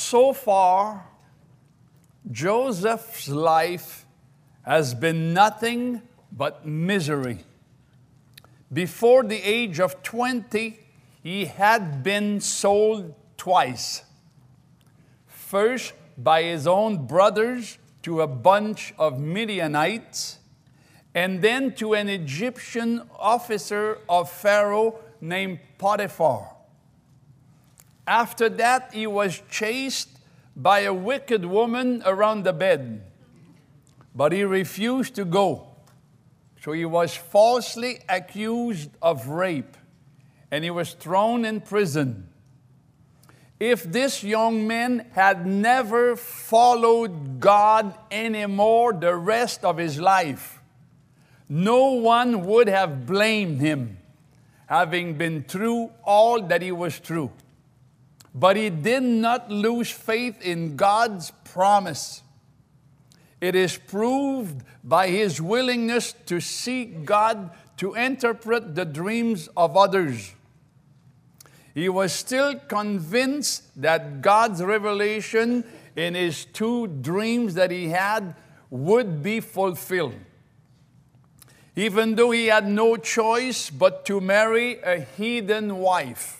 So far, Joseph's life has been nothing but misery. Before the age of 20, he had been sold twice. First, by his own brothers to a bunch of Midianites, and then to an Egyptian officer of Pharaoh named Potiphar. After that, he was chased by a wicked woman around the bed, but he refused to go. So he was falsely accused of rape, and he was thrown in prison. If this young man had never followed God anymore the rest of his life, no one would have blamed him, having been through all that he was through. But he did not lose faith in God's promise. It is proved by his willingness to seek God to interpret the dreams of others. He was still convinced that God's revelation in his 2 dreams that he had would be fulfilled. Even though he had no choice but to marry a heathen wife.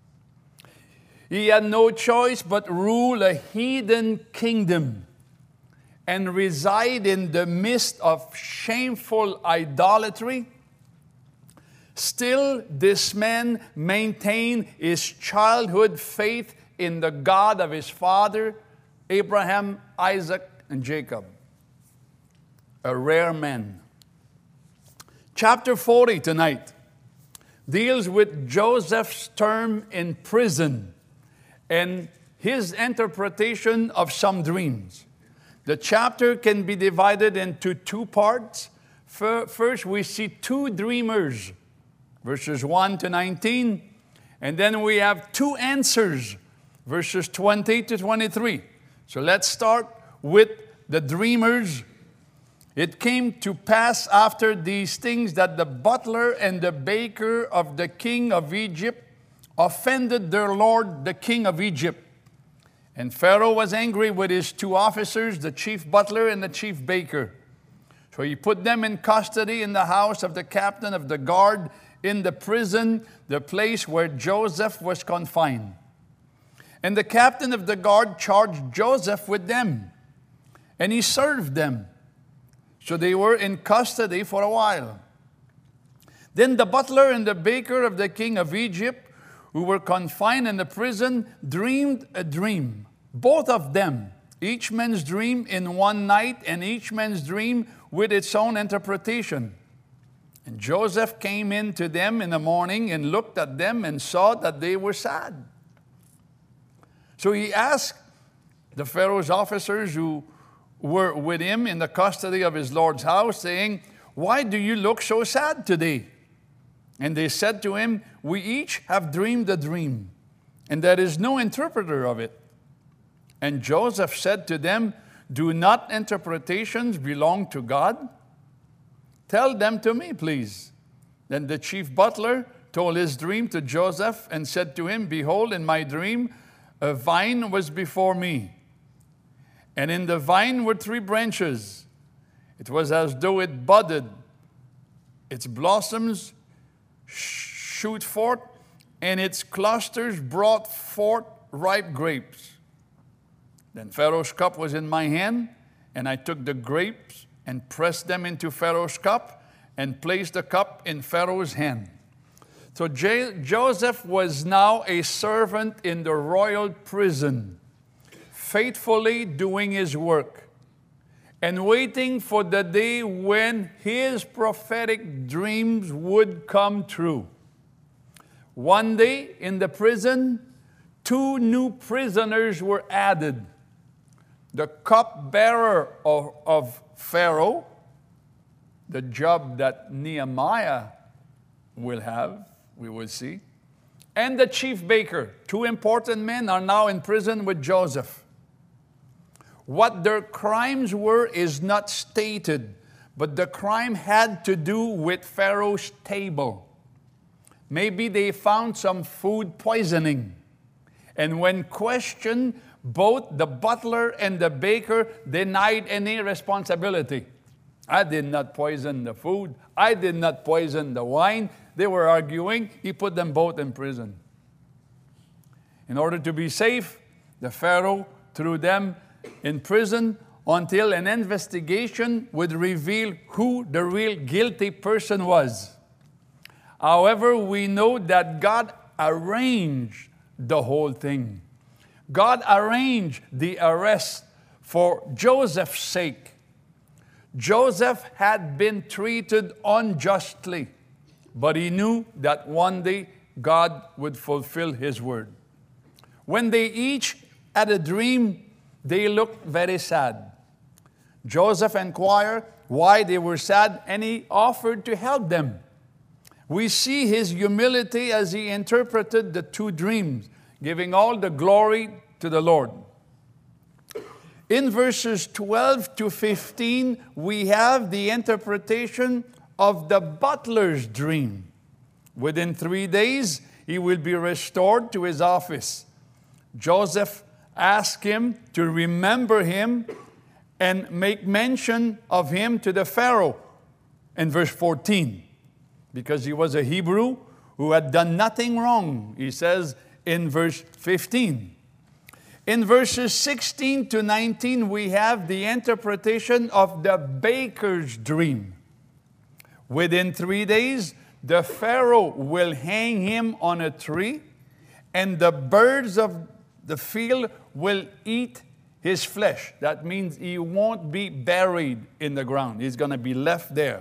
He had no choice but rule a heathen kingdom and reside in the midst of shameful idolatry. Still, this man maintained his childhood faith in the God of his father, Abraham, Isaac, and Jacob. A rare man. Chapter 40 tonight deals with Joseph's term in prison and his interpretation of some dreams. The chapter can be divided into 2 parts. First, we see 2 dreamers, verses 1 to 19, and then we have 2 answers, verses 20 to 23. So let's start with the dreamers. It came to pass after these things that the butler and the baker of the king of Egypt offended their lord, the king of Egypt. And Pharaoh was angry with his 2 officers, the chief butler and the chief baker. So he put them in custody in the house of the captain of the guard, in the prison, the place where Joseph was confined. And the captain of the guard charged Joseph with them, and he served them. So they were in custody for a while. Then the butler and the baker of the king of Egypt, who were confined in the prison, dreamed a dream. Both of them, each man's dream in one night, and each man's dream with its own interpretation. And Joseph came in to them in the morning and looked at them and saw that they were sad. So he asked the Pharaoh's officers who were with him in the custody of his Lord's house, saying, "Why do you look so sad today?" And they said to him, "We each have dreamed a dream, and there is no interpreter of it." And Joseph said to them, "Do not interpretations belong to God? Tell them to me, please." Then the chief butler told his dream to Joseph and said to him, "Behold, in my dream, a vine was before me. And in the vine were 3 branches. It was as though it budded. Its blossoms shoot forth, and its clusters brought forth ripe grapes. Then Pharaoh's cup was in my hand, and I took the grapes and pressed them into Pharaoh's cup and placed the cup in Pharaoh's hand." So Joseph was now a servant in the royal prison, faithfully doing his work and waiting for the day when his prophetic dreams would come true. One day in the prison, 2 new prisoners were added. The cupbearer of Pharaoh, the job that Nehemiah will have, we will see, and the chief baker. 2 important men are now in prison with Joseph. What their crimes were is not stated, but the crime had to do with Pharaoh's table. Maybe they found some food poisoning, and when questioned, both the butler and the baker denied any responsibility. I did not poison the food. I did not poison the wine. They were arguing. He put them both in prison. In order to be safe, the Pharaoh threw them in prison until an investigation would reveal who the real guilty person was. However, we know that God arranged the whole thing. God arranged the arrest for Joseph's sake. Joseph had been treated unjustly, but he knew that one day God would fulfill his word. When they each had a dream, they looked very sad. Joseph inquired why they were sad, and he offered to help them. We see his humility as he interpreted the two dreams, giving all the glory to the Lord. In verses 12 to 15, we have the interpretation of the butler's dream. Within 3 days, he will be restored to his office. Joseph asked him to remember him and make mention of him to the Pharaoh in verse 14, because he was a Hebrew who had done nothing wrong, he says in verse 15. In verses 16 to 19, we have the interpretation of the baker's dream. Within 3 days, the Pharaoh will hang him on a tree, and the birds of the field will eat his flesh. That means he won't be buried in the ground. He's going to be left there.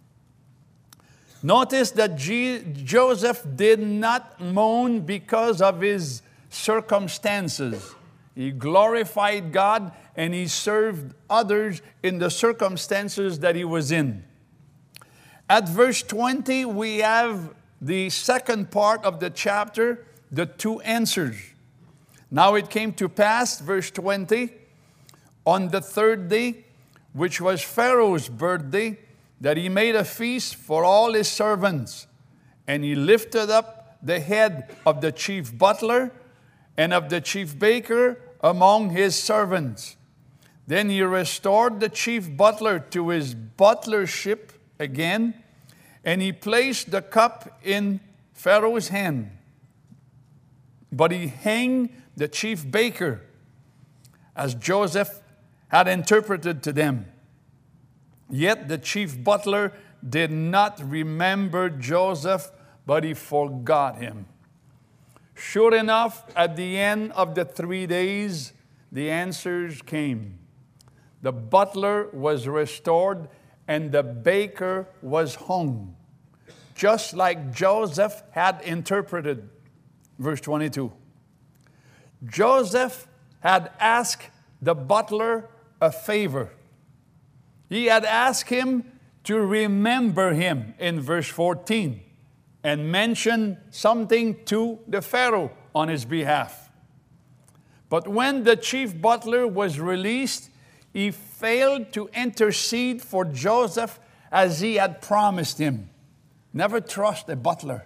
Notice that Joseph did not mourn because of his circumstances. He glorified God and he served others in the circumstances that he was in. At verse 20, we have the second part of the chapter, the two answers. Now it came to pass, verse 20, on the third day, which was Pharaoh's birthday, that he made a feast for all his servants. And he lifted up the head of the chief butler and of the chief baker among his servants. Then he restored the chief butler to his butlership again, and he placed the cup in Pharaoh's hand. But he hanged the chief baker, as Joseph had interpreted to them. Yet the chief butler did not remember Joseph, but he forgot him. Sure enough, at the end of the 3 days, the answers came. The butler was restored and the baker was hung, just like Joseph had interpreted. Verse 22. Joseph had asked the butler a favor. He had asked him to remember him in verse 14 and mention something to the Pharaoh on his behalf. But when the chief butler was released, he failed to intercede for Joseph as he had promised him. Never trust a butler.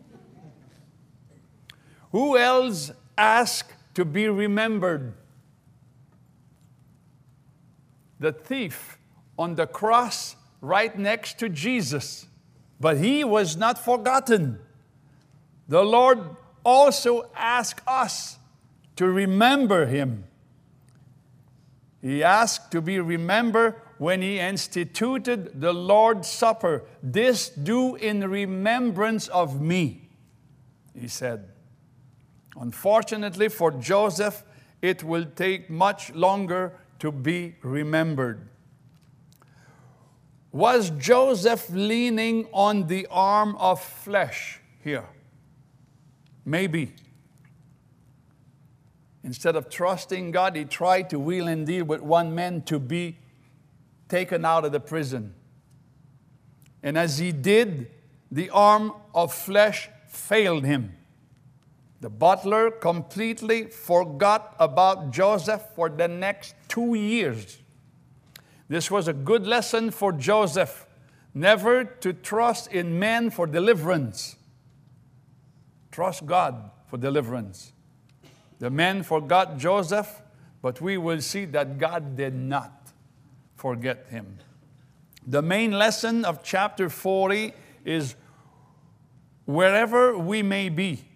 Who else asked to be remembered? The thief on the cross right next to Jesus. But he was not forgotten. The Lord also asked us to remember him. He asked to be remembered when he instituted the Lord's Supper. This do in remembrance of me, he said. Unfortunately for Joseph, it will take much longer to be remembered. Was Joseph leaning on the arm of flesh here? Maybe. Instead of trusting God, he tried to wheel and deal with one man to be taken out of the prison. And as he did, the arm of flesh failed him. The butler completely forgot about Joseph for the next 2 years. This was a good lesson for Joseph, never to trust in men for deliverance. Trust God for deliverance. The men forgot Joseph, but we will see that God did not forget him. The main lesson of chapter 40 is wherever we may be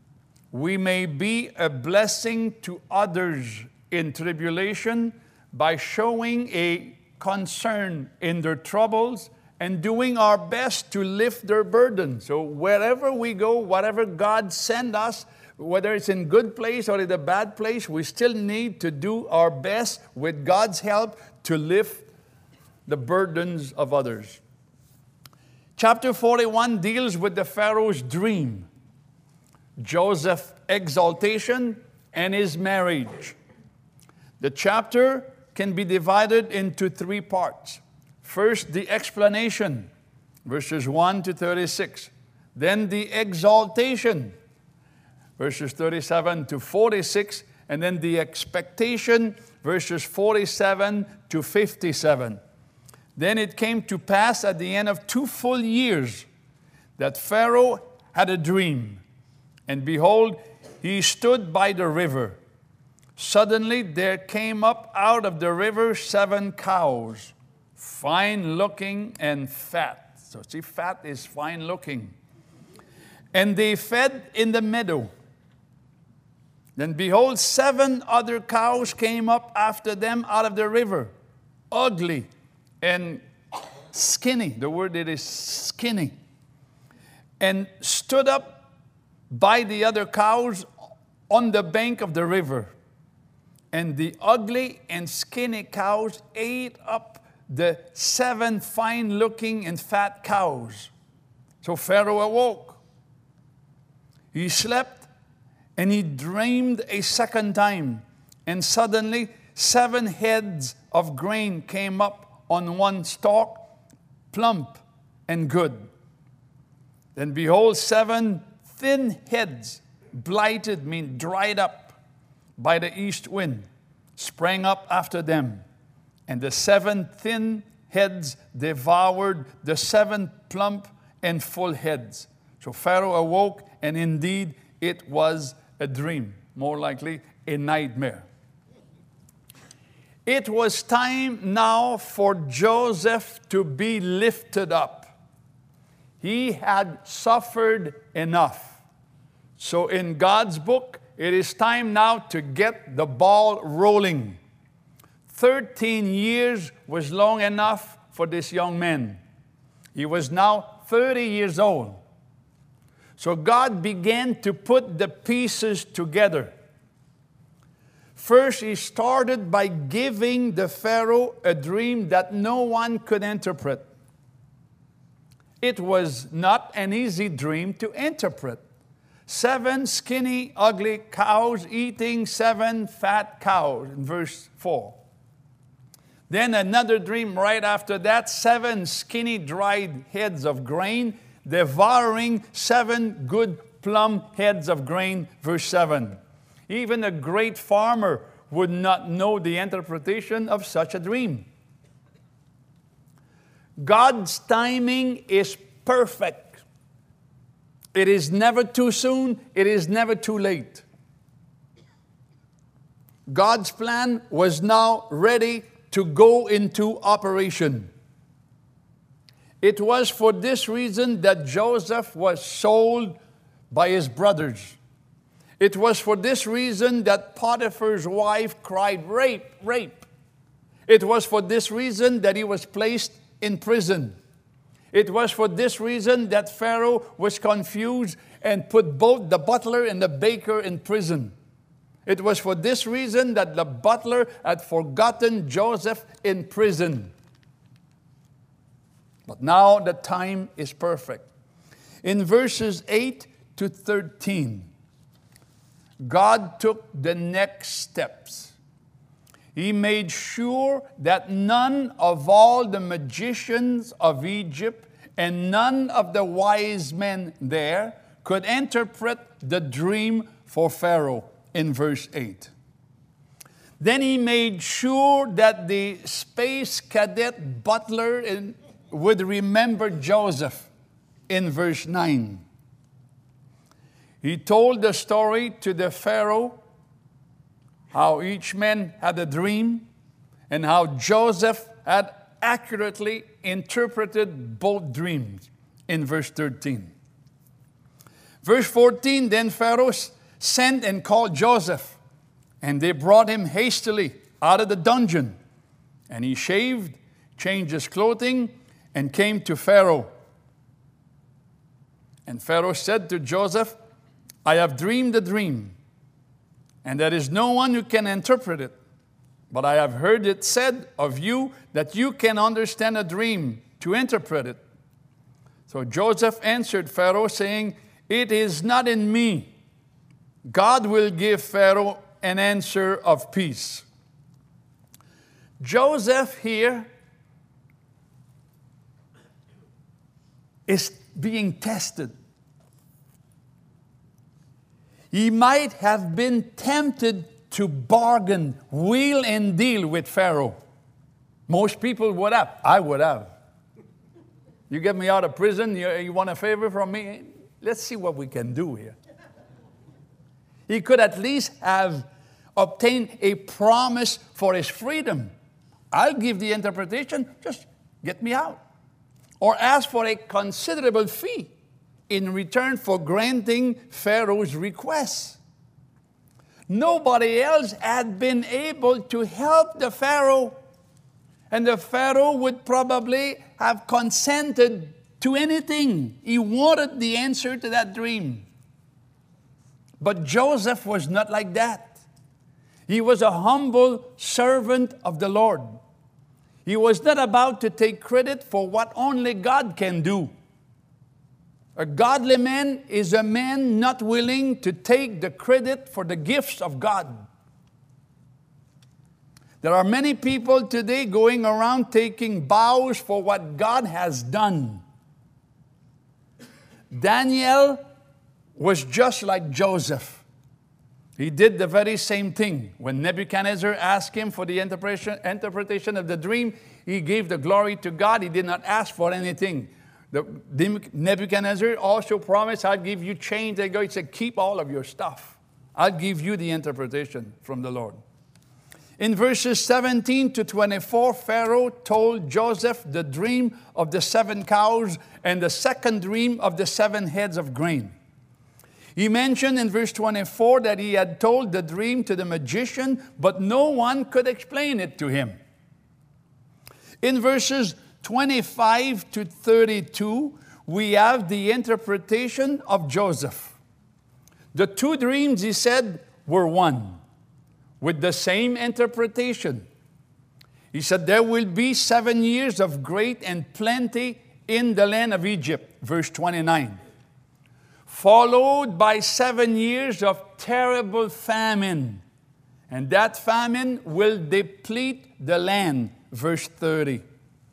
a blessing to others in tribulation by showing a concern in their troubles and doing our best to lift their burden. So wherever we go, whatever God send us, whether it's in good place or in a bad place, we still need to do our best with God's help to lift the burdens of others. Chapter 41 deals with the Pharaoh's dream, Joseph's exaltation, and his marriage. The chapter can be divided into 3 parts. First, the explanation, verses 1 to 36. Then the exaltation, verses 37 to 46. And then the expectation, verses 47 to 57. Then it came to pass at the end of 2 full years that Pharaoh had a dream. And behold, he stood by the river. Suddenly there came up out of the river 7 cows, fine looking and fat. So see, fat is fine looking. And they fed in the meadow. Then behold, 7 other cows came up after them out of the river, ugly and skinny. The word it is skinny. And stood up by the other cows on the bank of the river. And the ugly and skinny cows ate up the 7 fine-looking and fat cows. So Pharaoh awoke. He slept, and he dreamed a second time. And suddenly 7 heads of grain came up on one stalk, plump and good. Then behold, 7 thin heads, blighted, mean dried up, by the east wind, sprang up after them. And the 7 thin heads devoured the 7 plump and full heads. So Pharaoh awoke, and indeed it was a dream, more likely a nightmare. It was time now for Joseph to be lifted up. He had suffered enough. So in God's book, it is time now to get the ball rolling. 13 years was long enough for this young man. He was now 30 years old. So God began to put the pieces together. First, he started by giving the Pharaoh a dream that no one could interpret. It was not an easy dream to interpret. 7 skinny, ugly cows eating 7 fat cows, in verse 4. Then another dream right after that, 7 skinny, dried heads of grain devouring 7 good plump heads of grain, verse 7. Even a great farmer would not know the interpretation of such a dream. God's timing is perfect. It is never too soon. It is never too late. God's plan was now ready to go into operation. It was for this reason that Joseph was sold by his brothers. It was for this reason that Potiphar's wife cried, "Rape, rape." It was for this reason that he was placed in prison. It was for this reason that Pharaoh was confused and put both the butler and the baker in prison. It was for this reason that the butler had forgotten Joseph in prison. But now the time is perfect. In verses 8 to 13, God took the next steps. He made sure that none of all the magicians of Egypt and none of the wise men there could interpret the dream for Pharaoh in verse 8. Then he made sure that the space cadet butler would remember Joseph in verse 9. He told the story to the Pharaoh how each man had a dream, and how Joseph had accurately interpreted both dreams in verse 13. Verse 14, then Pharaoh sent and called Joseph, and they brought him hastily out of the dungeon. And he shaved, changed his clothing, and came to Pharaoh. And Pharaoh said to Joseph, I have dreamed a dream, and there is no one who can interpret it. But I have heard it said of you that you can understand a dream to interpret it. So Joseph answered Pharaoh, saying, it is not in me. God will give Pharaoh an answer of peace. Joseph here is being tested. He might have been tempted to bargain, wheel and deal with Pharaoh. Most people would have. I would have. You get me out of prison, you want a favor from me? Let's see what we can do here. He could at least have obtained a promise for his freedom. I'll give the interpretation, just get me out. Or ask for a considerable fee in return for granting Pharaoh's request. Nobody else had been able to help the Pharaoh, and the Pharaoh would probably have consented to anything. He wanted the answer to that dream. But Joseph was not like that. He was a humble servant of the Lord. He was not about to take credit for what only God can do. A godly man is a man not willing to take the credit for the gifts of God. There are many people today going around taking bows for what God has done. Daniel was just like Joseph. He did the very same thing. When Nebuchadnezzar asked him for the interpretation of the dream, he gave the glory to God. He did not ask for anything. Nebuchadnezzar also promised, I'll give you change. He said, keep all of your stuff. I'll give you the interpretation from the Lord. In verses 17 to 24, Pharaoh told Joseph the dream of the 7 cows and the second dream of the 7 heads of grain. He mentioned in verse 24 that he had told the dream to the magician, but no one could explain it to him. In verses 25 to 32, we have the interpretation of Joseph. The 2 dreams, he said, were one, with the same interpretation. He said, there will be 7 years of great and plenty in the land of Egypt, verse 29. Followed by 7 years of terrible famine. And that famine will deplete the land, verse 30.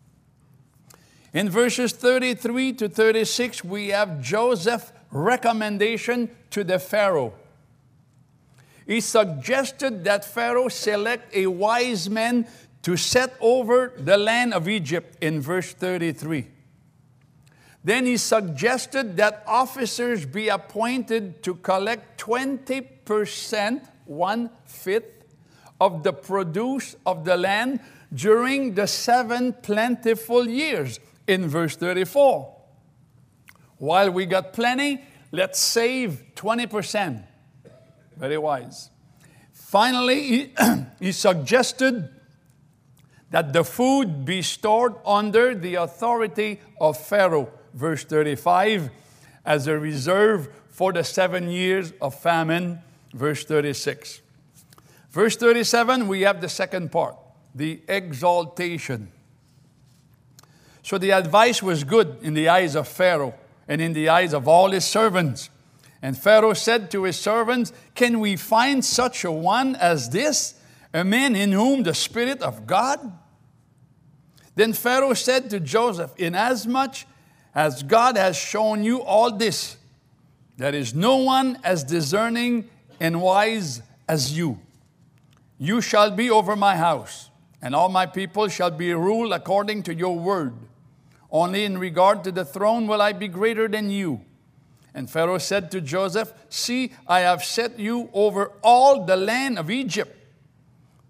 In verses 33 to 36, we have Joseph's recommendation to the Pharaoh. He suggested that Pharaoh select a wise man to set over the land of Egypt in verse 33. Then he suggested that officers be appointed to collect 20%, 1/5, of the produce of the land during the 7 plentiful years in verse 34. While we got plenty, let's save 20%. Very wise. Finally, he suggested that the food be stored under the authority of Pharaoh, verse 35, as a reserve for the 7 years of famine, verse 36. Verse 37, we have the second part, the exaltation. So the advice was good in the eyes of Pharaoh and in the eyes of all his servants. And Pharaoh said to his servants, can we find such a one as this, a man in whom the Spirit of God? Then Pharaoh said to Joseph, inasmuch as God has shown you all this, there is no one as discerning and wise as you. You shall be over my house, and all my people shall be ruled according to your word. Only in regard to the throne will I be greater than you. And Pharaoh said to Joseph, see, I have set you over all the land of Egypt.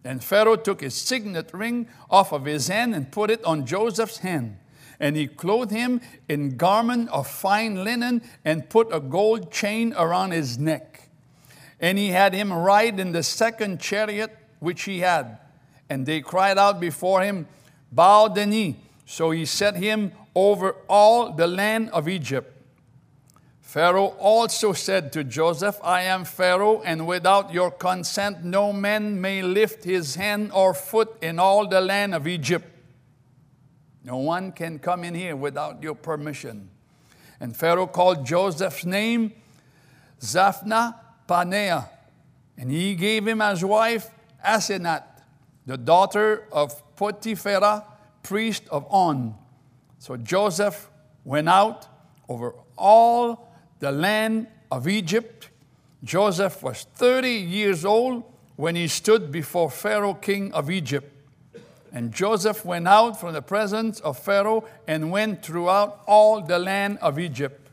And Pharaoh took his signet ring off of his hand and put it on Joseph's hand. And he clothed him in garment of fine linen and put a gold chain around his neck. And he had him ride in the second chariot which he had. And they cried out before him, bow the knee. So he set him over all the land of Egypt. Pharaoh also said to Joseph, I am Pharaoh, and without your consent no man may lift his hand or foot in all the land of Egypt. No one can come in here without your permission. And Pharaoh called Joseph's name Zaphnath Paaneah, and he gave him as wife Asenath, the daughter of Potiphera, priest of On. So Joseph went out over all the land of Egypt. Joseph was 30 years old when he stood before Pharaoh, king of Egypt. And Joseph went out from the presence of Pharaoh and went throughout all the land of Egypt.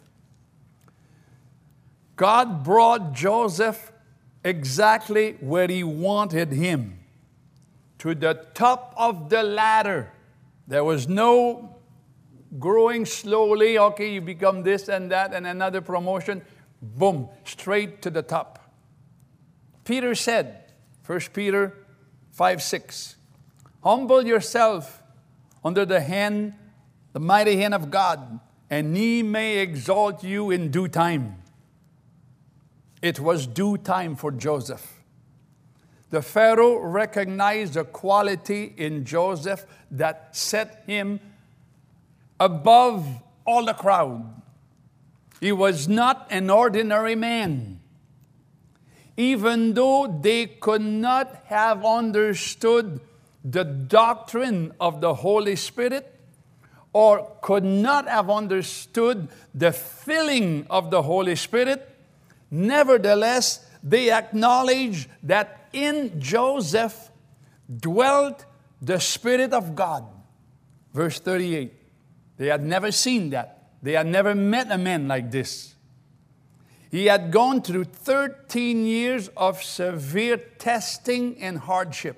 God brought Joseph exactly where he wanted him, to the top of the ladder. There was no growing slowly, okay, you become this and that and another promotion, boom, straight to the top. Peter said, 1 Peter 5:6, humble yourself under the mighty hand of God, and he may exalt you in due time. It was due time for Joseph. The Pharaoh recognized a quality in Joseph that set him above all the crowd. He was not an ordinary man. Even though they could not have understood the doctrine of the Holy Spirit, or could not have understood the filling of the Holy Spirit, nevertheless, they acknowledged that in Joseph dwelt the Spirit of God. Verse 38. They had never seen that. They had never met a man like this. He had gone through 13 years of severe testing and hardship.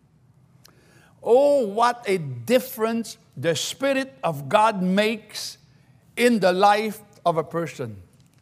Oh, what a difference the Spirit of God makes in the life of a person.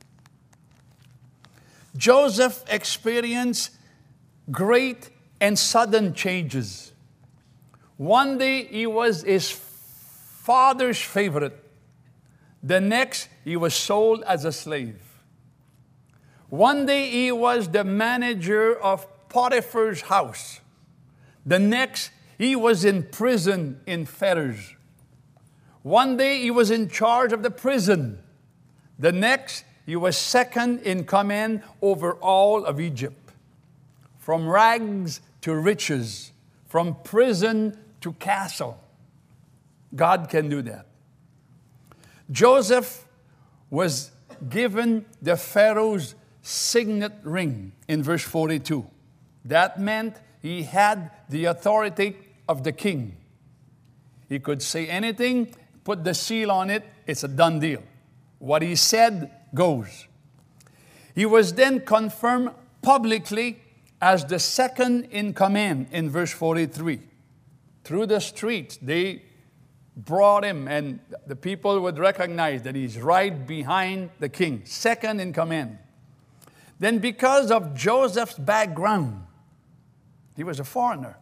Joseph experienced great and sudden changes. One day he was his father's favorite. The next, he was sold as a slave. One day, he was the manager of Potiphar's house. The next, he was in prison in fetters. One day, he was in charge of the prison. The next, he was second in command over all of Egypt. From rags to riches, from prison to castle. God can do that. Joseph was given the Pharaoh's signet ring in verse 42. That meant he had the authority of the king. He could say anything, put the seal on it, it's a done deal. What he said goes. He was then confirmed publicly as the second in command in verse 43. Through the streets, they brought him, and the people would recognize that he's right behind the king, second in command. Then because of Joseph's background, he was a foreigner.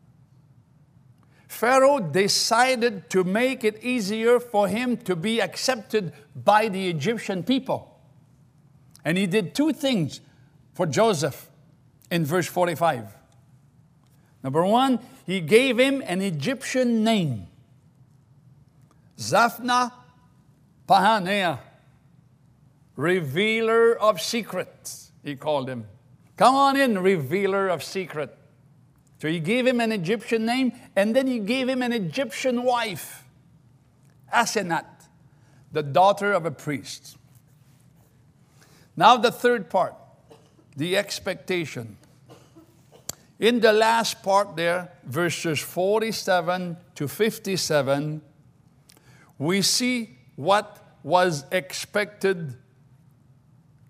Pharaoh decided to make it easier for him to be accepted by the Egyptian people. And he did two things for Joseph in verse 45. Number one, he gave him an Egyptian name. Zaphnath Paaneah, revealer of secrets, he called him. Come on in, revealer of secret. So he gave him an Egyptian name, and then he gave him an Egyptian wife, Asenath, the daughter of a priest. Now the third part, the expectation. In the last part there, verses 47 to 57, we see what was expected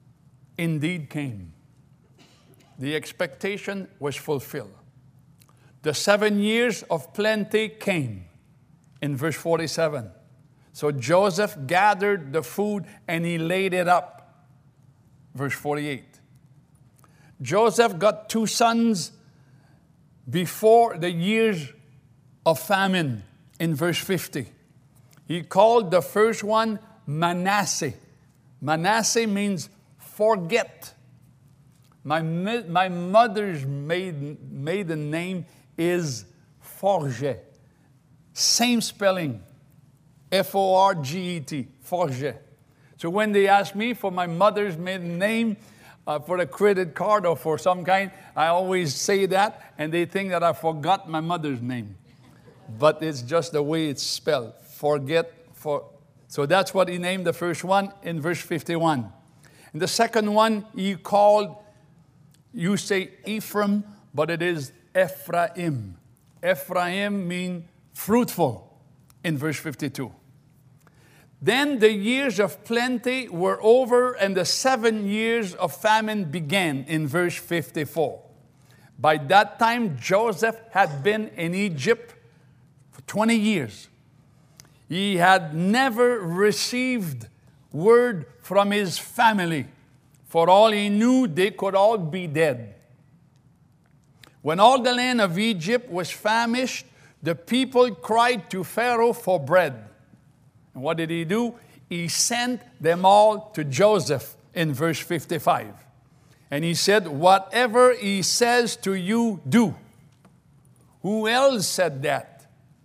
indeed came. The expectation was fulfilled. the 7 years of plenty came in verse 47. So Joseph gathered the food and he laid it up. Verse 48. Joseph got 2 sons before the years of famine in verse 50. He called the first one Manasseh. Manasseh means forget. My mother's maiden name is Forget. Same spelling. Forget. Forget. So when they ask me for my mother's maiden name, for a credit card or for some kind, I always say that, and they think that I forgot my mother's name. But it's just the way it's spelled. Forget. So that's what he named the first one in verse 51. And the second one he called, you say Ephraim, but it is Ephraim. Ephraim means fruitful in verse 52. Then the years of plenty were over, and the 7 years of famine began in verse 54. By that time, Joseph had been in Egypt for 20 years. He had never received word from his family. For all he knew, they could all be dead. When all the land of Egypt was famished, the people cried to Pharaoh for bread. And what did he do? He sent them all to Joseph in verse 55. And he said, whatever he says to you, do. Who else said that?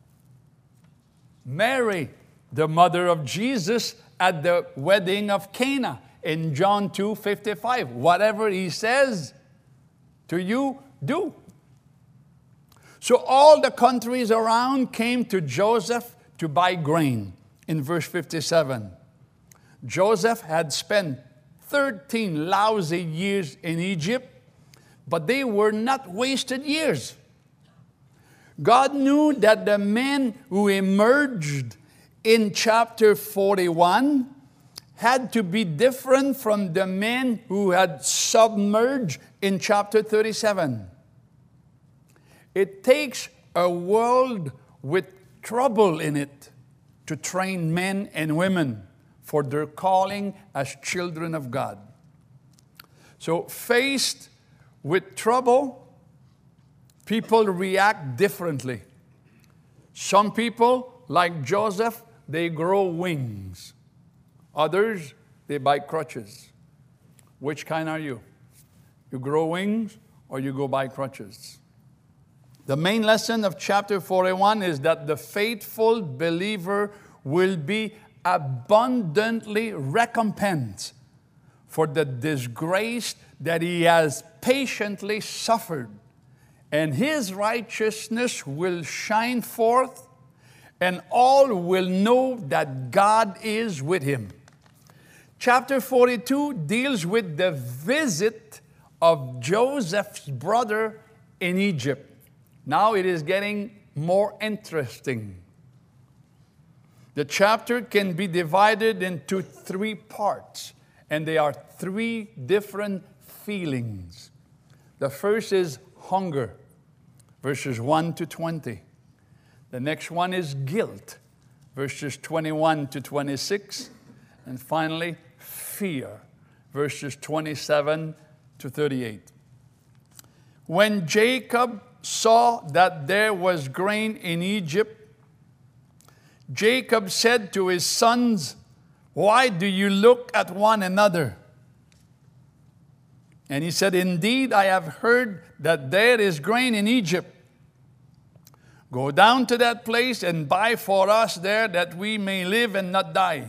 Mary, the mother of Jesus, at the wedding of Cana in John 2:55. Whatever he says to you, do. So all the countries around came to Joseph to buy grain. In verse 57, Joseph had spent 13 lousy years in Egypt, but they were not wasted years. God knew that the men who emerged in chapter 41 had to be different from the men who had submerged in chapter 37. It takes a world with trouble in it to train men and women for their calling as children of God. So faced with trouble, people react differently. Some people, like Joseph, they grow wings. Others, they buy crutches. Which kind are you? You grow wings or you go buy crutches? The main lesson of chapter 41 is that the faithful believer will be abundantly recompensed for the disgrace that he has patiently suffered. And his righteousness will shine forth, and all will know that God is with him. Chapter 42 deals with the visit of Joseph's brother in Egypt. Now it is getting more interesting. The chapter can be divided into 3 parts, and there are 3 different feelings. The first is hunger, verses 1 to 20. The next one is guilt, verses 21 to 26. And finally, fear, verses 27 to 38. When Jacob saw that there was grain in Egypt, Jacob said to his sons, why do you look at one another? And he said, indeed, I have heard that there is grain in Egypt. Go down to that place and buy for us there, that we may live and not die.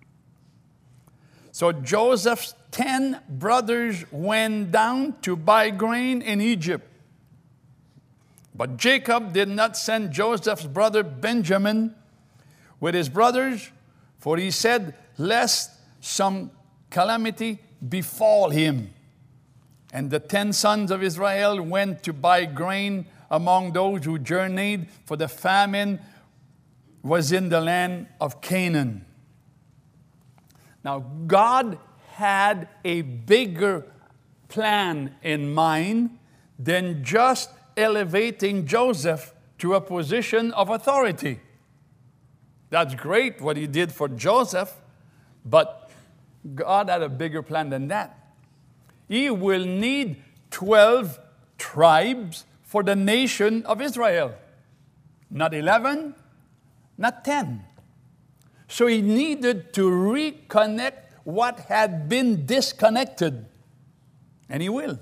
So Joseph's 10 brothers went down to buy grain in Egypt. But Jacob did not send Joseph's brother Benjamin with his brothers, for he said, lest some calamity befall him. And the 10 sons of Israel went to buy grain among those who journeyed, for the famine was in the land of Canaan. Now, God had a bigger plan in mind than just elevating Joseph to a position of authority. That's great what he did for Joseph, but God had a bigger plan than that. He will need 12 tribes for the nation of Israel. Not 11, not 10. So he needed to reconnect what had been disconnected. And he will.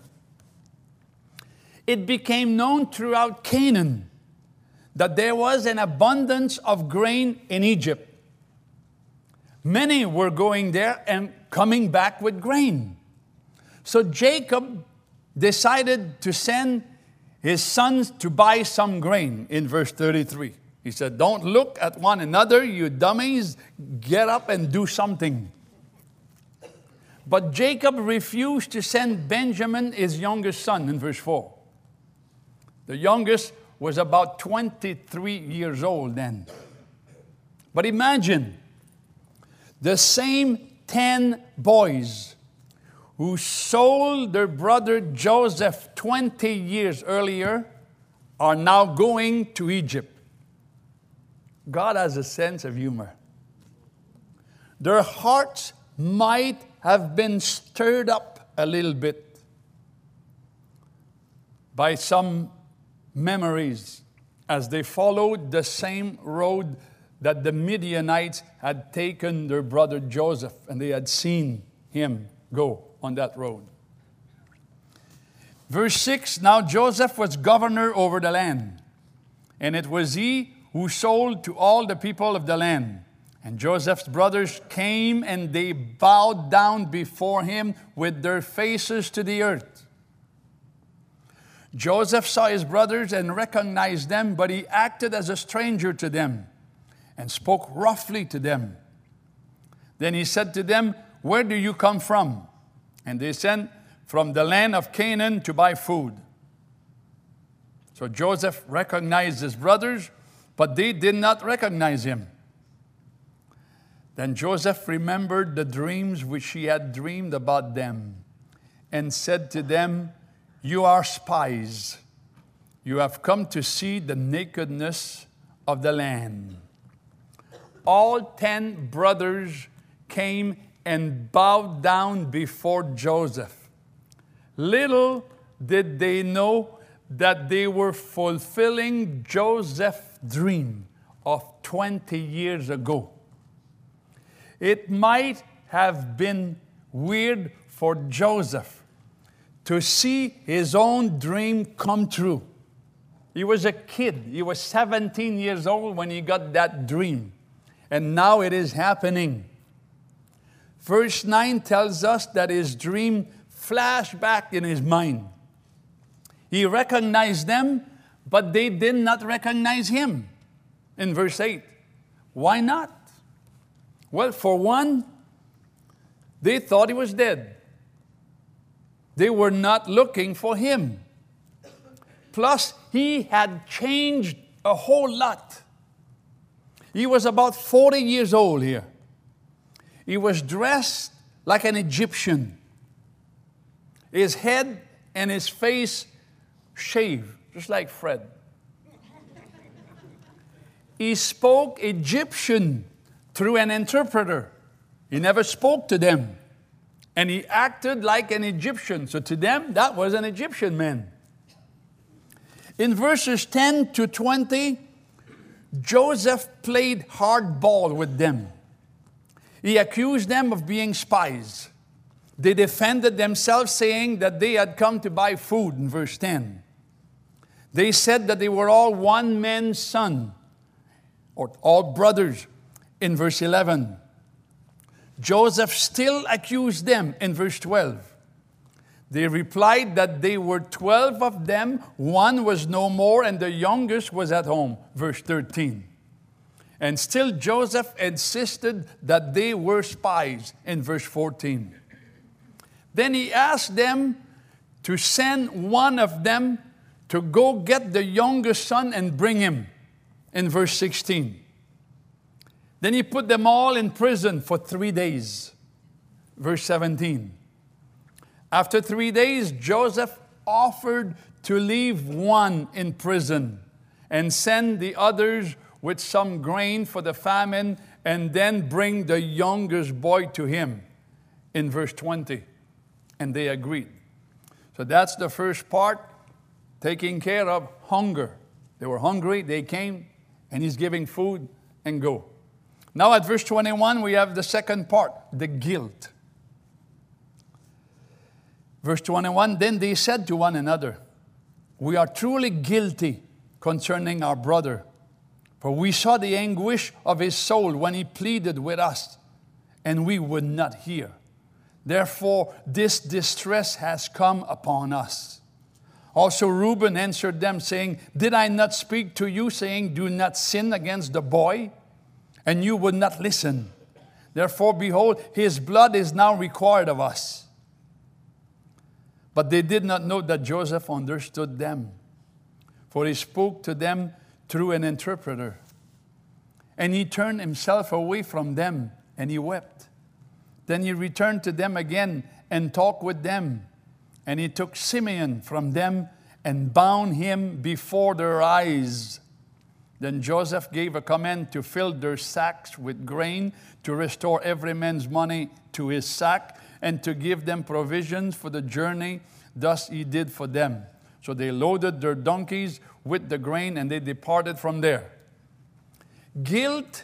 It became known throughout Canaan that there was an abundance of grain in Egypt. Many were going there and coming back with grain. So Jacob decided to send his sons to buy some grain in verse 33. He said, don't look at one another, you dummies, get up and do something. But Jacob refused to send Benjamin, his youngest son, in verse 4. The youngest was about 23 years old then. But imagine, the same 10 boys who sold their brother Joseph 20 years earlier are now going to Egypt. God has a sense of humor. Their hearts might have been stirred up a little bit by some memories as they followed the same road that the Midianites had taken their brother Joseph, and they had seen him go on that road. Verse 6, now Joseph was governor over the land, and it was he who sold to all the people of the land. And Joseph's brothers came and they bowed down before him with their faces to the earth. Joseph saw his brothers and recognized them, but he acted as a stranger to them and spoke roughly to them. Then he said to them, where do you come from? And they said, from the land of Canaan to buy food. So Joseph recognized his brothers, but they did not recognize him. Then Joseph remembered the dreams which he had dreamed about them and said to them, you are spies. You have come to see the nakedness of the land. All 10 brothers came and bowed down before Joseph. Little did they know that they were fulfilling Joseph's dream of 20 years ago. It might have been weird for Joseph to see his own dream come true. He was a kid. He was 17 years old when he got that dream. And now it is happening. Verse 9 tells us that his dream flashed back in his mind. He recognized them, but they did not recognize him. In verse 8, why not? Well, for one, they thought he was dead. They were not looking for him. Plus, he had changed a whole lot. He was about 40 years old here. He was dressed like an Egyptian. His head and his face shaved, just like Fred. He spoke Egyptian through an interpreter. He never spoke to them. And he acted like an Egyptian. So to them, that was an Egyptian man. In verses 10 to 20, Joseph played hardball with them. He accused them of being spies. They defended themselves, saying that they had come to buy food, in verse 10. They said that they were all one man's son, or all brothers, in verse 11. Joseph still accused them in verse 12. They replied that they were 12 of them, one was no more, and the youngest was at home, verse 13. And still Joseph insisted that they were spies, in verse 14. Then he asked them to send one of them to go get the youngest son and bring him, in verse 16. Then he put them all in prison for 3 days. Verse 17. After 3 days, Joseph offered to leave one in prison and send the others with some grain for the famine, and then bring the youngest boy to him," in verse 20. And they agreed. So that's the first part, taking care of hunger. They were hungry, they came, and he's giving food and go. Now at verse 21, we have the second part, the guilt. Verse 21, "Then they said to one another, 'We are truly guilty concerning our brother, for we saw the anguish of his soul when he pleaded with us, and we would not hear. Therefore, this distress has come upon us.' Also Reuben answered them, saying, 'Did I not speak to you, saying, do not sin against the boy? And you would not listen. Therefore, behold, his blood is now required of us.' But they did not know that Joseph understood them, for he spoke to them through an interpreter. And he turned himself away from them, and he wept. Then he returned to them again and talked with them. And he took Simeon from them and bound him before their eyes. Then Joseph gave a command to fill their sacks with grain, to restore every man's money to his sack, and to give them provisions for the journey. Thus he did for them. So they loaded their donkeys with the grain, and they departed from there." Guilt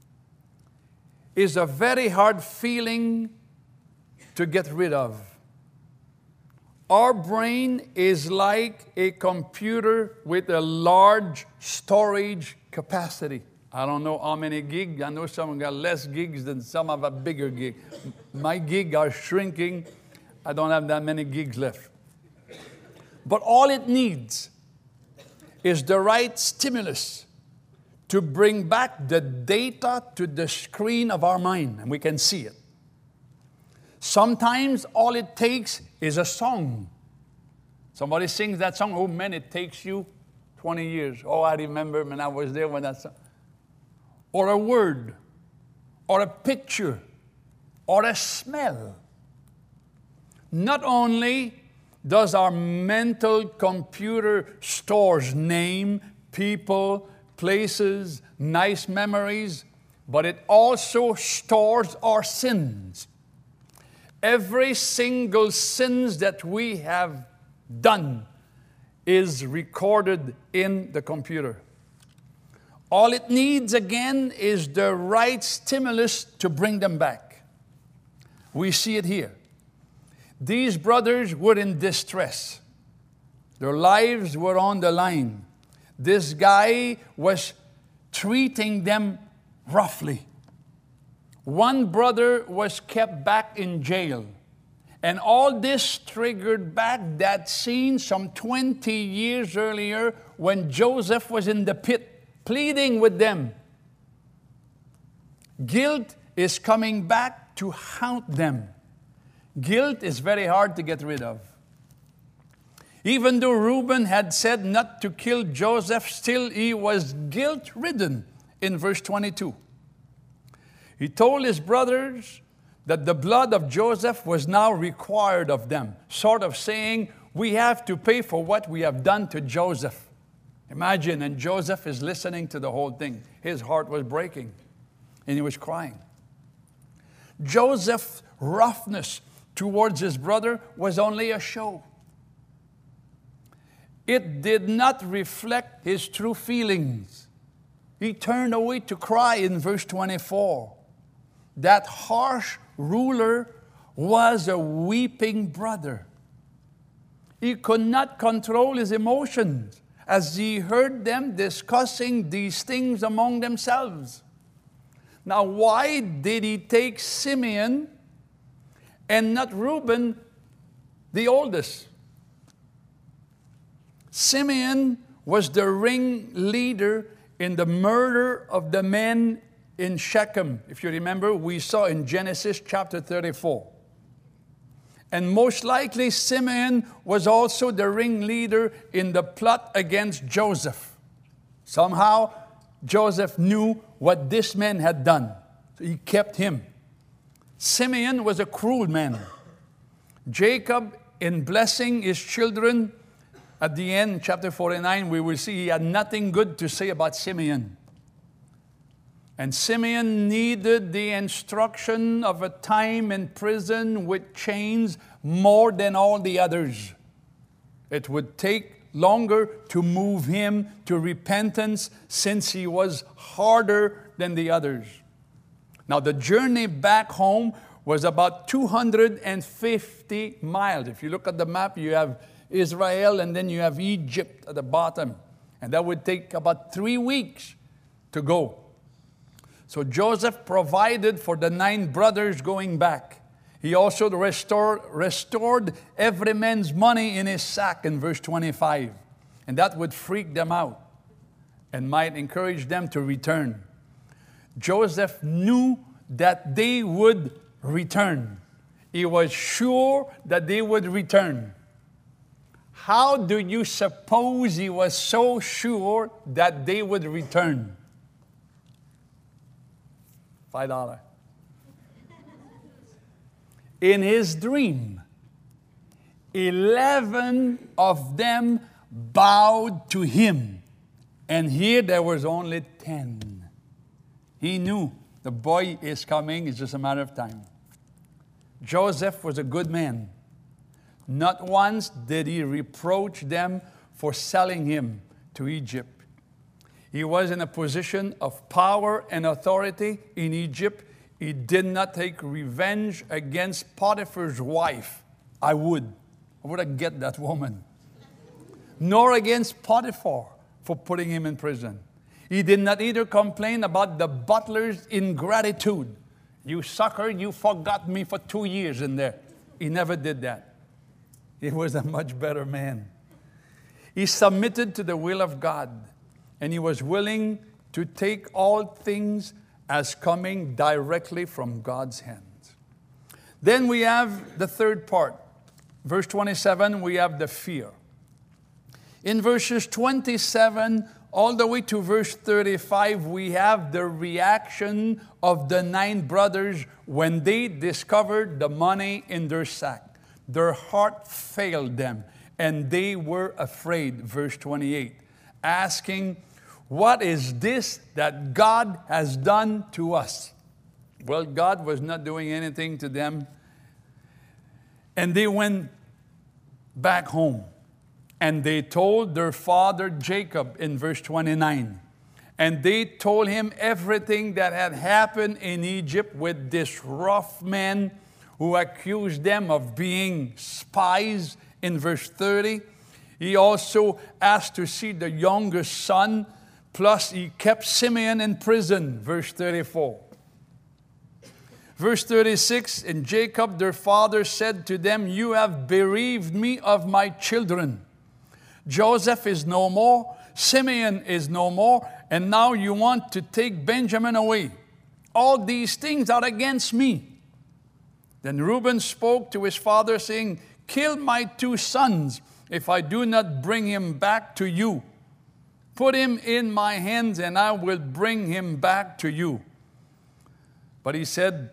is a very hard feeling to get rid of. Our brain is like a computer with a large storage capacity. I don't know how many gigs. I know some got less gigs than some have a bigger gig. My gigs are shrinking. I don't have that many gigs left. But all it needs is the right stimulus to bring back the data to the screen of our mind, and we can see it. Sometimes all it takes is a song. Somebody sings that song, "Oh man, it takes you 20 years. Oh, I remember when I was there when that song." Or a word, or a picture, or a smell. Not only does our mental computer stores name, people, places, nice memories, but it also stores our sins. Every single sins that we have done is recorded in the computer. All it needs again is the right stimulus to bring them back. We see it here. These brothers were in distress. Their lives were on the line. This guy was treating them roughly. One brother was kept back in jail. And all this triggered back that scene some 20 years earlier when Joseph was in the pit pleading with them. Guilt is coming back to haunt them. Guilt is very hard to get rid of. Even though Reuben had said not to kill Joseph, still he was guilt-ridden in verse 22. He told his brothers that the blood of Joseph was now required of them, sort of saying, we have to pay for what we have done to Joseph. Imagine, and Joseph is listening to the whole thing. His heart was breaking, and he was crying. Joseph's roughness towards his brother was only a show. It did not reflect his true feelings. He turned away to cry in verse 24. That harsh ruler was a weeping brother. He could not control his emotions as he heard them discussing these things among themselves. Now, why did he take Simeon and not Reuben, the oldest? Simeon was the ringleader in the murder of the men in Shechem. If you remember, we saw in Genesis chapter 34. And most likely, Simeon was also the ringleader in the plot against Joseph. Somehow, Joseph knew what this man had done, so he kept him. Simeon was a cruel man. Jacob, in blessing his children, At the end, chapter 49, we will see he had nothing good to say about Simeon. And Simeon needed the instruction of a time in prison with chains more than all the others. It would take longer to move him to repentance since he was harder than the others. Now, the journey back home was about 250 miles. If you look at the map, you have Israel and then you have Egypt at the bottom. And that would take about 3 weeks to go. So Joseph provided for the 9 brothers going back. He also restored every man's money in his sack in verse 25. And that would freak them out and might encourage them to return. Joseph knew that they would return. He was sure that they would return. How do you suppose he was so sure that they would return? $5. In his dream, 11 of them bowed to him. And here there was only 10. He knew the boy is coming. It's just a matter of time. Joseph was a good man. Not once did he reproach them for selling him to Egypt. He was in a position of power and authority in Egypt. He did not take revenge against Potiphar's wife. I would have get that woman. Nor against Potiphar for putting him in prison. He did not either complain about the butler's ingratitude. You sucker, you forgot me for 2 years in there. He never did that. He was a much better man. He submitted to the will of God, and he was willing to take all things as coming directly from God's hands. Then we have the third part. Verse 27, we have the fear. In verses 27 all the way to verse 35, we have the reaction of the 9 brothers when they discovered the money in their sack. Their heart failed them, and they were afraid, verse 28, asking, "What is this that God has done to us?" Well, God was not doing anything to them. And they went back home. And they told their father Jacob in verse 29. And they told him everything that had happened in Egypt with this rough man who accused them of being spies in verse 30. He also asked to see the youngest son. Plus, he kept Simeon in prison, verse 34. Verse 36, and Jacob, their father, said to them, "You have bereaved me of my children. Joseph is no more, Simeon is no more, and now you want to take Benjamin away. All these things are against me." Then Reuben spoke to his father, saying, "Kill my 2 sons, if I do not bring him back to you. Put him in my hands, and I will bring him back to you." But he said,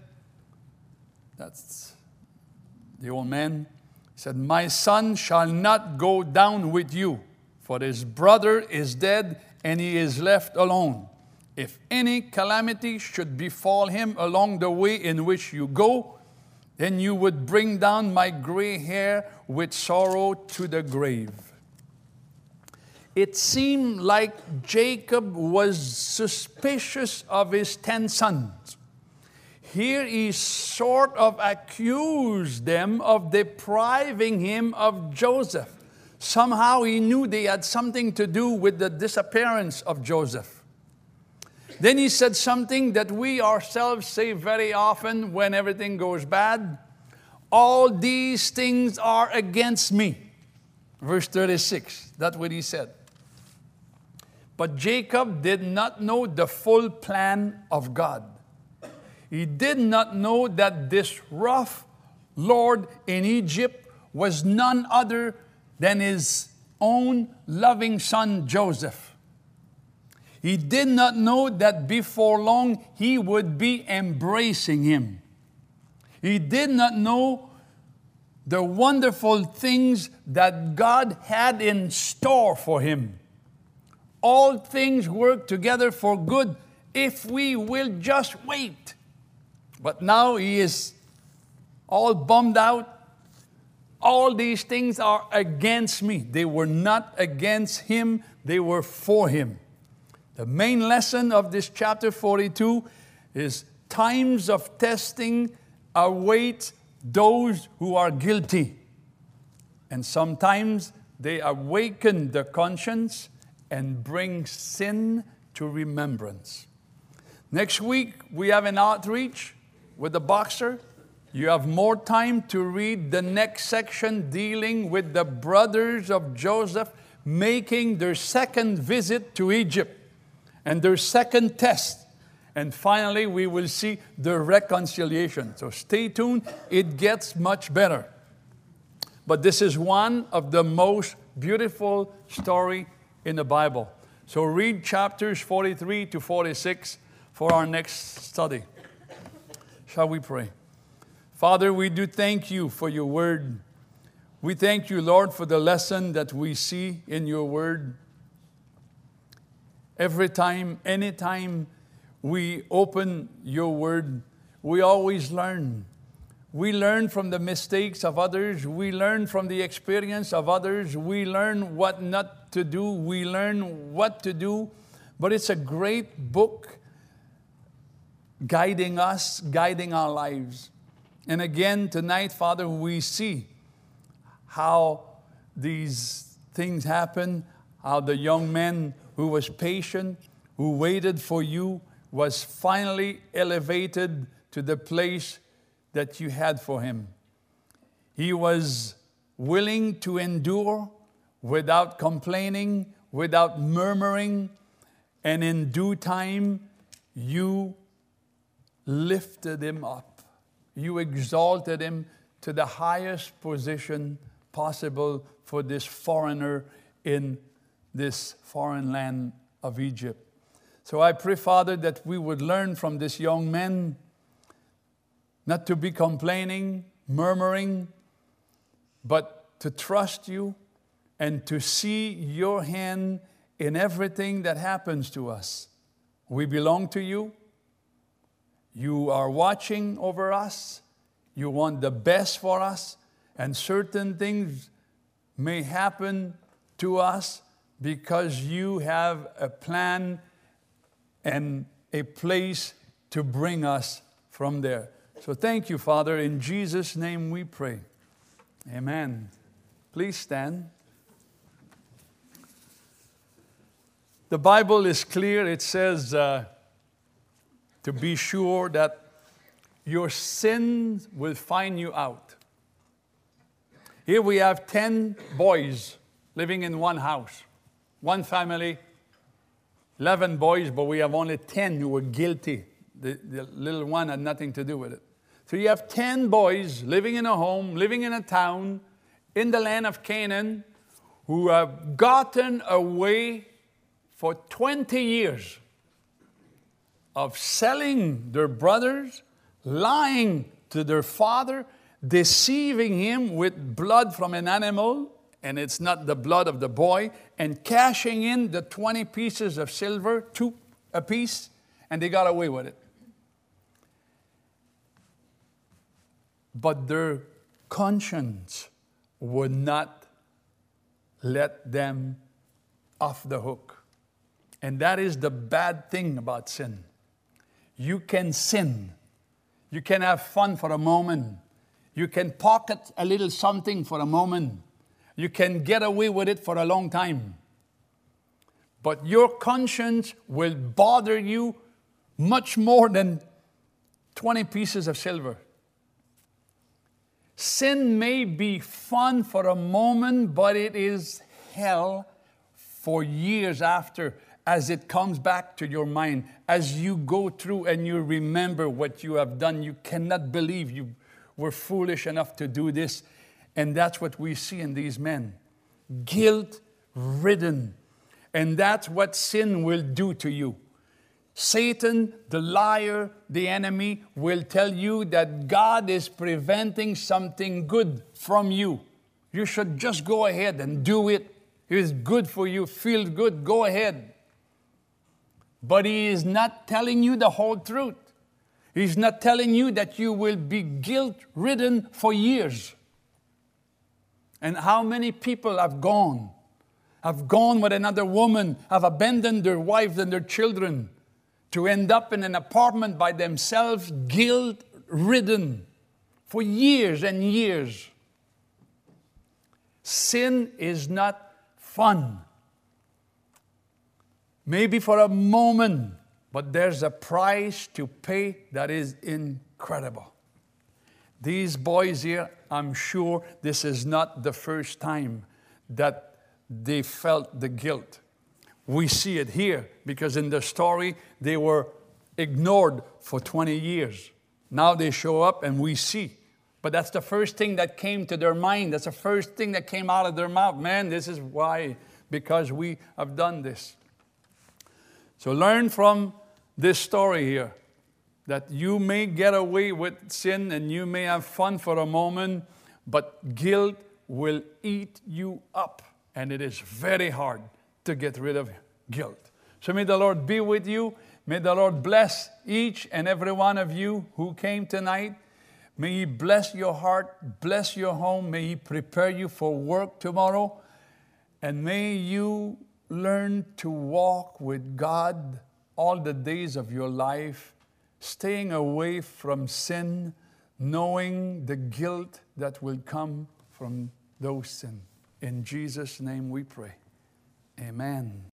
that's the old man, he said, "My son shall not go down with you, for his brother is dead, and he is left alone. If any calamity should befall him along the way in which you go, then you would bring down my gray hair with sorrow to the grave." It seemed like Jacob was suspicious of his 10 sons. Here he sort of accused them of depriving him of Joseph. Somehow he knew they had something to do with the disappearance of Joseph. Then he said something that we ourselves say very often when everything goes bad. "All these things are against me." Verse 36, that's what he said. But Jacob did not know the full plan of God. He did not know that this rough lord in Egypt was none other than his own loving son Joseph. He did not know that before long he would be embracing him. He did not know the wonderful things that God had in store for him. All things work together for good if we will just wait. But now he is all bummed out. All these things are against me. They were not against him, they were for him. The main lesson of this chapter 42 is times of testing await those who are guilty. And sometimes they awaken the conscience and bring sin to remembrance. Next week, we have an outreach with the boxer. You have more time to read the next section dealing with the brothers of Joseph making their second visit to Egypt and their second test. And finally, we will see the reconciliation. So stay tuned. It gets much better. But this is one of the most beautiful stories in the Bible. So read chapters 43 to 46 for our next study. Shall we pray? Father, we do thank you for your word. We thank you, Lord, for the lesson that we see in your word. Every time, anytime we open your word, we always learn. We learn from the mistakes of others. We learn from the experience of others. We learn what not to do. We learn what to do. But it's a great book guiding us, guiding our lives. And again, tonight, Father, we see how these things happen, how the young man who was patient, who waited for you, was finally elevated to the place that you had for him. He was willing to endure without complaining, without murmuring, and in due time, you lifted him up. You exalted him to the highest position possible for this foreigner in this foreign land of Egypt. So I pray, Father, that we would learn from this young man not to be complaining, murmuring, but to trust you and to see your hand in everything that happens to us. We belong to you. You are watching over us. You want the best for us. And certain things may happen to us because you have a plan and a place to bring us from there. So thank you, Father. In Jesus' name we pray. Amen. Please stand. The Bible is clear. It says to be sure that your sins will find you out. Here we have 10 boys living in one house, one family, 11 boys, but we have only 10 who were guilty. The little one had nothing to do with it. So you have 10 boys living in a home, living in a town, in the land of Canaan, who have gotten away for 20 years of selling their brothers, lying to their father, deceiving him with blood from an animal, and it's not the blood of the boy, and cashing in the 20 pieces of silver, 2 a piece, and they got away with it. But their conscience would not let them off the hook. And that is the bad thing about sin. You can sin. You can have fun for a moment. You can pocket a little something for a moment. You can get away with it for a long time. But your conscience will bother you much more than 20 pieces of silver. Sin may be fun for a moment, but it is hell for years after, as it comes back to your mind. As you go through and you remember what you have done, you cannot believe you were foolish enough to do this. And that's what we see in these men. Guilt-ridden. And that's what sin will do to you. Satan, the liar, the enemy, will tell you that God is preventing something good from you. You should just go ahead and do it. It is good for you, feel good, go ahead. But he is not telling you the whole truth. He's not telling you that you will be guilt-ridden for years. And how many people have gone with another woman, have abandoned their wives and their children, to end up in an apartment by themselves, guilt-ridden for years and years. Sin is not fun. Maybe for a moment, but there's a price to pay that is incredible. These boys here, I'm sure this is not the first time that they felt the guilt. We see it here because in the story, they were ignored for 20 years. Now they show up and we see. But that's the first thing that came to their mind. That's the first thing that came out of their mouth. Man, this is why, because we have done this. So learn from this story here that you may get away with sin and you may have fun for a moment, but guilt will eat you up. And it is very hard to get rid of guilt. So may the Lord be with you. May the Lord bless each and every one of you who came tonight. May He bless your heart, bless your home. May He prepare you for work tomorrow. And may you learn to walk with God all the days of your life, staying away from sin, knowing the guilt that will come from those sins. In Jesus' name we pray. Amen.